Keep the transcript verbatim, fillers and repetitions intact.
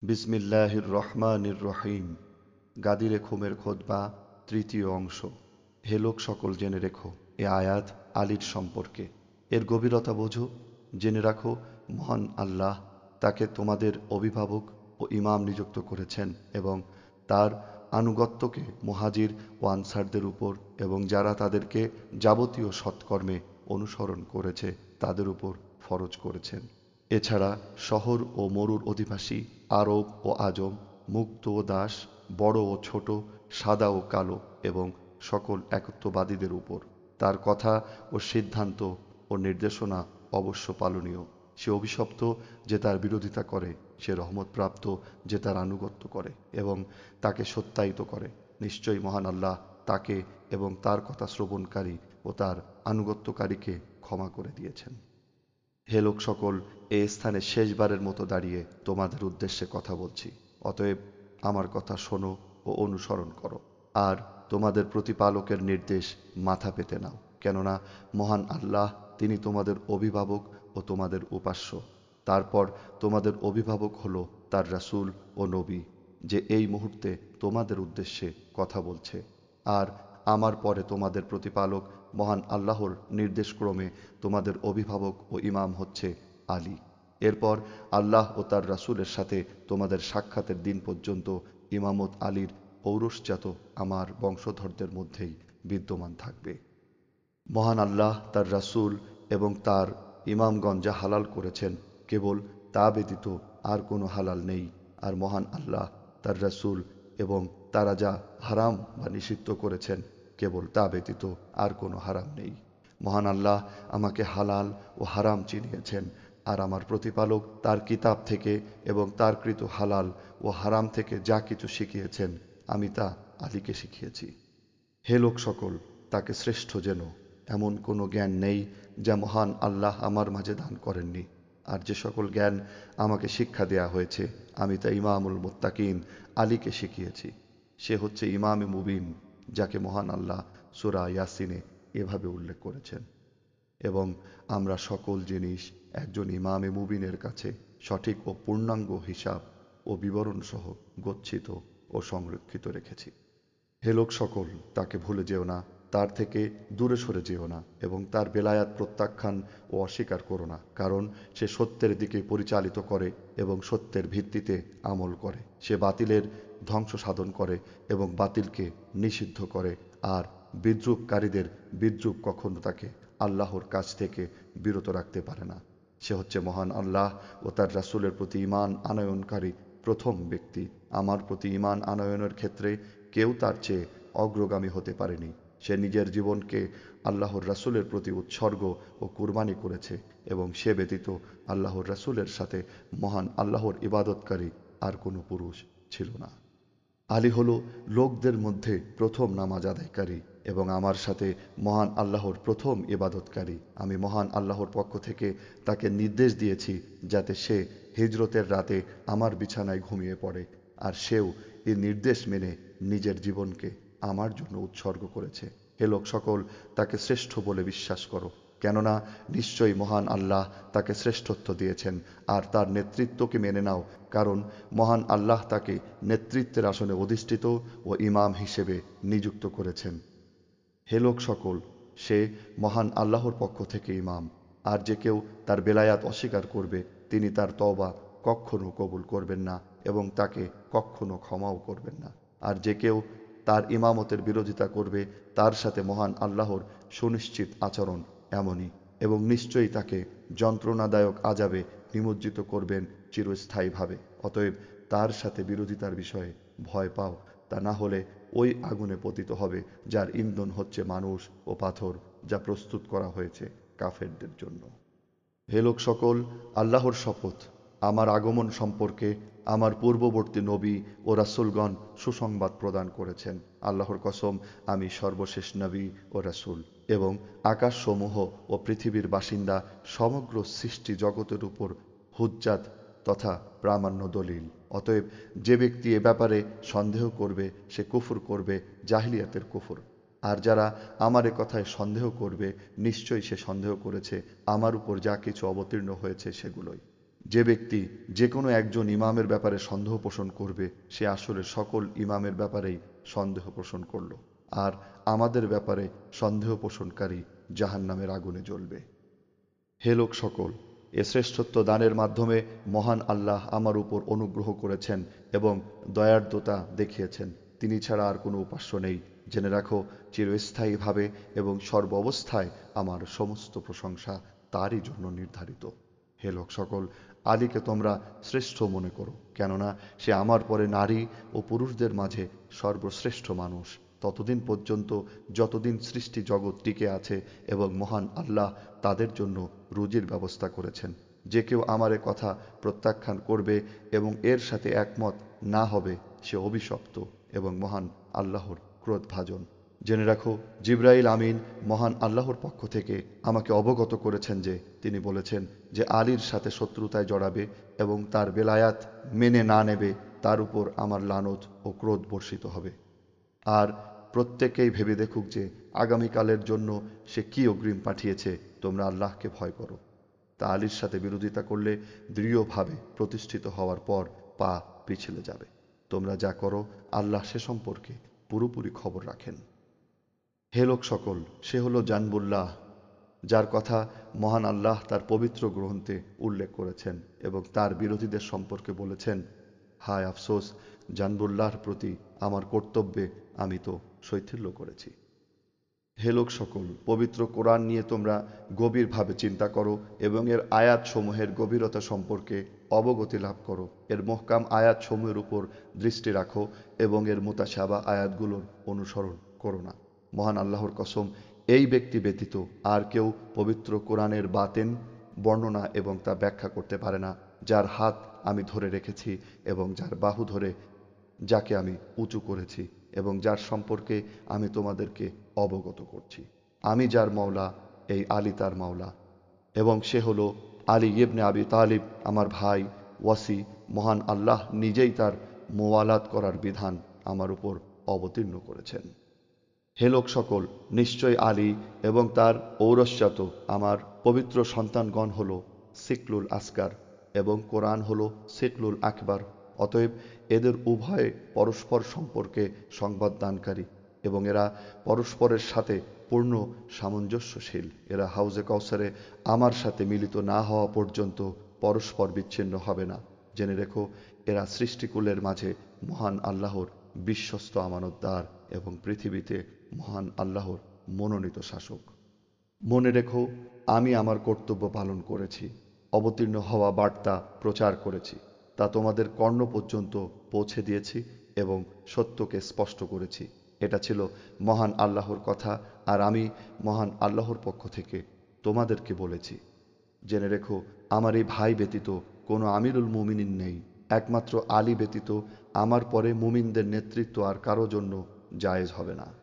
বিসমিল্লাহির রহমানির রহিম। গাদিরে খুমের খোদবা, তৃতীয় অংশ। হে লোক সকল, জেনে রেখো, এ আয়াত আলীর সম্পর্কে। এর গভীরতা বোঝো। জেনে রাখো, মহান আল্লাহ তাকে তোমাদের অভিভাবক ও ইমাম নিযুক্ত করেছেন এবং তার আনুগত্যকে মুহাজির ও আনসারদের উপর এবং যারা তাদেরকে যাবতীয় সৎকর্মে অনুসরণ করেছে তাদের উপর ফরজ করেছেন। এছাড়া শহর ও মরুর অধিবাসী, আরব ও আজম, মুক্ত ও দাস, বড় ও ছোট, সাদা ও কালো এবং সকল একত্ববাদীদের উপর তার কথা ও সিদ্ধান্ত ও নির্দেশনা অবশ্য পালনীয়। সে অভিশপ্ত যে তার বিরোধিতা করে, সে রহমতপ্রাপ্ত যে তার আনুগত্য করে এবং তাকে সত্যায়িত করে। নিশ্চয়ই মহান আল্লাহ তাকে এবং তার কথা শ্রবণকারী ও তার আনুগত্যকারীকে ক্ষমা করে দিয়েছেন। হে লোক সকল, এ স্থানে শেষবারের মতো দাঁড়িয়ে তোমাদের উদ্দেশ্যে কথা বলছি। অতএব আমার কথা শোনো ও অনুসরণ করো, আর তোমাদের প্রতিপালকের নির্দেশ মাথা পেতে নাও, কেননা মহান আল্লাহ তিনি তোমাদের অভিভাবক ও তোমাদের উপাস্য। তারপর তোমাদের অভিভাবক হল তার রাসূল ও নবী, যে এই মুহূর্তে তোমাদের উদ্দেশ্যে কথা বলছে। আর আমার পরে তোমাদের প্রতিপালক মহান আল্লাহর নির্দেশক্রমে তোমাদের অভিভাবক ও ইমাম হচ্ছে আলী। এরপর আল্লাহ ও তার রাসূলের সাথে তোমাদের সাক্ষাতের দিন পর্যন্ত ইমামত আলীর ঔরসজাত আমার বংশধরদের মধ্যেই বিদ্যমান থাকবে। মহান আল্লাহ তার রাসূল এবং তার ইমামগণ যা হালাল করেছেন, কেবল তা ব্যতীত আর কোনো হালাল নেই। আর মহান আল্লাহ তার রাসূল এবং তারা যা হারাম বা নিষিদ্ধ করেছেন, কেবল তা ব্যতীত আর কোনো হারাম নেই। মহান আল্লাহ আমাকে হালাল ও হারাম চিনিয়েছেন, আর আমার প্রতিপালক তার কিতাব থেকে এবং তার কৃত হালাল ও হারাম থেকে যা কিছু শিখিয়েছেন, আমি তা আলীকে শিখিয়েছি। হে লোক সকল, তাকে শ্রেষ্ঠ যেন এমন কোনো জ্ঞান নেই যা মহান আল্লাহ আমার মাঝে দান করেননি। আর যে সকল জ্ঞান আমাকে শিক্ষা দেয়া হয়েছে, আমি তা ইমামুল মুত্তাকিন আলীকে শিখিয়েছি। সে হচ্ছে ইমামে মুবিন, যাকে মহান আল্লাহ সূরা ইয়াসিনে এভাবে উল্লেখ করেছেন। এবং আমরা সকল জিনিস একজন ইমামে মুবিনের কাছে সঠিক ও পূর্ণাঙ্গ হিসাব ও বিবরণ সহ গচ্ছিত ও সংরক্ষিত রেখেছি। হে লোক সকল, তাকে ভুলে যেও না, তার থেকে দূরে সরে যেও না এবং তার বেলায়াত প্রত্যাখ্যান ও অস্বীকার করো না, কারণ সে সত্যের দিকে পরিচালিত করে এবং সত্যের ভিত্তিতে আমল করে। সে বাতিলের ধ্বংস সাধন করে এবং বাতিলকে নিষিদ্ধ করে, আর বিদ্রূপকারীদের বিদ্রূপ কখনো তাকে আল্লাহর কাছ থেকে বিরত রাখতে পারে না। সে হচ্ছে মহান আল্লাহ ও তার রাসূলের প্রতি ঈমান আনয়নকারী প্রথম ব্যক্তি। আমার প্রতি ঈমান আনয়নের ক্ষেত্রে কেউ তার চেয়ে অগ্রগামী হতে পারেনি। সে নিজের জীবনকে আল্লাহর রাসূলের প্রতি উৎসর্গ ও কুরবানি করেছে এবং সে ব্যতীত আল্লাহর রাসূলের সাথে মহান আল্লাহর ইবাদতকারী আর কোনো পুরুষ ছিল না। আলী হলো লোকদের মধ্যে প্রথম নামাজ আদায়কারী এবং আমার সাথে মহান আল্লাহর প্রথম ইবাদতকারী। আমি মহান আল্লাহর পক্ষ থেকে তাকে নির্দেশ দিয়েছি যাতে সে হিজরতের রাতে আমার বিছানায় ঘুমিয়ে পড়ে, আর সেও এই নির্দেশ মেনে নিজের জীবনকে আমার জন্য উৎসর্গ করেছে। হে লোক সকল, তাকে শ্রেষ্ঠ বলে বিশ্বাস করো, কেননা নিশ্চয়ই মহান আল্লাহ তাকে শ্রেষ্ঠত্ব দিয়েছেন। আর তার নেতৃত্বকে মেনে নাও, কারণ মহান আল্লাহ তাকে নেতৃত্বের আসনে অধিষ্ঠিত ও ইমাম হিসেবে নিযুক্ত করেছেন। হে লোক সকল, সে মহান আল্লাহর পক্ষ থেকে ইমাম। আর যে কেউ তার বেলায়াত অস্বীকার করবে, তিনি তার তওবা কখনো কবুল করবেন না এবং তাকে কখনো ক্ষমাও করবেন না। আর যে কেউ তার ইমামতের বিরোধিতা করবে, তার সাথে মহান আল্লাহর সুনিশ্চিত আচরণ এমনই, এবং নিশ্চয়ই তাকে যন্ত্রণাদায়ক আযাবে নিমজ্জিত করবেন চিরস্থায়ীভাবে। অতএব তার সাথে বিরোধিতার বিষয়ে ভয় পাও, তা না হলে ওই আগুনে পতিত হবে যার ইন্ধন হচ্ছে মানুষ ও পাথর, যা প্রস্তুত করা হয়েছে কাফেরদের জন্য। হে লোক সকল, আল্লাহর শপথ, আমার আগমন সম্পর্কে আমার পূর্ববর্তী নবী ও রাসূলগণ সুসংবাদ প্রদান করেছেন। আল্লাহর কসম, আমি সর্বশেষ নবী ও রাসূল এবং আকাশসমূহ ও পৃথিবীর বাসিন্দা সমগ্র সৃষ্টি জগতের উপর হুজ্জাত তথা প্রামাণ্য দলিল। অতএব যে ব্যক্তি এ ব্যাপারে সন্দেহ করবে, সে কুফর করবে, জাহিলিয়াতের কুফর। আর যারা আমার এ কথায় সন্দেহ করবে, নিশ্চয়ই সে সন্দেহ করেছে আমার উপর যা কিছু অবতীর্ণ হয়েছে সেগুলোই। যে ব্যক্তি যে কোনো একজন ইমামের ব্যাপারে সন্দেহ পোষণ করবে সে আসলে সকল ইমামের ব্যাপারেই সন্দেহ পোষণ করল, আর আমাদের ব্যাপারে সন্দেহ পোষণকারী জাহান্নামের আগুনে জ্বলবে। হে লোক সকল, এ শ্রেষ্ঠত্ব দানের মাধ্যমে মহান আল্লাহ আমার উপর অনুগ্রহ করেছেন এবং দয়ার্দ্রতা দেখিয়েছেন। তিনি ছাড়া আর কোনো উপাস্য নেই। জেনে রাখো, চিরস্থায়ীভাবে এবং সর্ব অবস্থায় আমার সমস্ত প্রশংসা তারই জন্য নির্ধারিত। হে লোক সকল, আলীকে তোমরা শ্রেষ্ঠ মনে করো, কেননা সে আমার পরে নারী ও পুরুষদের মাঝে সর্বশ্রেষ্ঠ মানুষ, ততদিন পর্যন্ত যতদিন সৃষ্টি জগৎ টিকে আছে এবং মহান আল্লাহ তাদের জন্য রুজির ব্যবস্থা করেছেন। যে কেউ আমার এ কথা প্রত্যাখ্যান করবে এবং এর সাথে একমত না হবে সে অভিশপ্ত এবং মহান আল্লাহর ক্রোধভাজন। জেনে রাখো, জিবরাইল আমিন মহান আল্লাহর পক্ষ থেকে আমাকে অবগত করেছেন যে তিনি বলেছেন যে আলীর সাথে শত্রুতায় জড়াবে এবং তার বেলায়াত মেনে না নেবে তার উপর আমার লানত ও ক্রোধ বর্ষিত হবে। আর প্রত্যেকেই ভেবে দেখুক যে আগামীকালের জন্য সে কি অগ্রিম পাঠিয়েছে। তোমরা আল্লাহকে ভয় করো। তা আলীর সাথে বিরোধিতা করলে দৃঢ়ভাবে প্রতিষ্ঠিত হওয়ার পর পা পিছলে যাবে। তোমরা যা করো আল্লাহ সে সম্পর্কে পুরোপুরি খবর রাখেন। হে লোক সকল, সে হলো জানবুল্লাহ, যার কথা মহান আল্লাহ তার পবিত্র গ্রন্থে উল্লেখ করেছেন এবং তার বিরোধীদের সম্পর্কে বলেছেন, হায় আফসোস, জানবুল্লাহর প্রতি আমার কর্তব্যে আমি তো শৈথিল্য করেছি। হে লোক সকল, পবিত্র কোরআন নিয়ে তোমরা গভীরভাবে চিন্তা করো এবং এর আয়াতসমূহের গভীরতা সম্পর্কে অবগতি লাভ করো। এর মহকাম আয়াতসমূহের উপর দৃষ্টি রাখো এবং এর মুতাশাবা আয়াতগুলোর অনুসরণ করো না। মহান আল্লাহর কসম, এই ব্যক্তি ব্যতীত আর কেউ পবিত্র কোরআনের বাতেন বর্ণনা এবং তা ব্যাখ্যা করতে পারে না, যার হাত আমি ধরে রেখেছি এবং যার বাহু ধরে যাকে আমি উঁচু করেছি এবং যার সম্পর্কে আমি তোমাদেরকে অবগত করছি। আমি যার মাওলা, এই আলী তার মাওলা, এবং সে হলো আলী ইবনে আবি তালিব, আমার ভাই ওয়াসি। মহান আল্লাহ নিজেই তার মোয়ালাত করার বিধান আমার উপর অবতীর্ণ করেছেন। হে লোক সকল, নিশ্চয় আলী এবং তার ঔরসজাত আমার পবিত্র সন্তানগণ হল সিকলুল আসকার এবং কোরআন হল সিকলুল আকবার। অতএব এদের উভয়ে পরস্পর সম্পর্কে সংবাদ দানকারী এবং এরা পরস্পরের সাথে পূর্ণ সামঞ্জস্যশীল। এরা হাউজে কাউসারে আমার সাথে মিলিত না হওয়া পর্যন্ত পরস্পর বিচ্ছিন্ন হবে না। জেনে রেখো, এরা সৃষ্টিকুলের মাঝে মহান আল্লাহর বিশ্বস্ত আমানতদার এবং পৃথিবীতে মহান আল্লাহর মনোনীত শাসক। মনে রেখো, আমি আমার কর্তব্য পালন করেছি, অবতীর্ণ হওয়া বার্তা প্রচার করেছি, তা তোমাদের কর্ণ পর্যন্ত পৌঁছে দিয়েছি এবং সত্যকে স্পষ্ট করেছি। এটা ছিল মহান আল্লাহর কথা, আর আমি মহান আল্লাহর পক্ষ থেকে তোমাদেরকে বলেছি। জেনে রেখো, আমার এই ভাই ব্যতীত কোনো আমিরুল মুমিনিন নেই। একমাত্র আলী ব্যতীত আমার পরে মুমিনদের নেতৃত্ব আর কারো জন্য জায়েজ হবে না।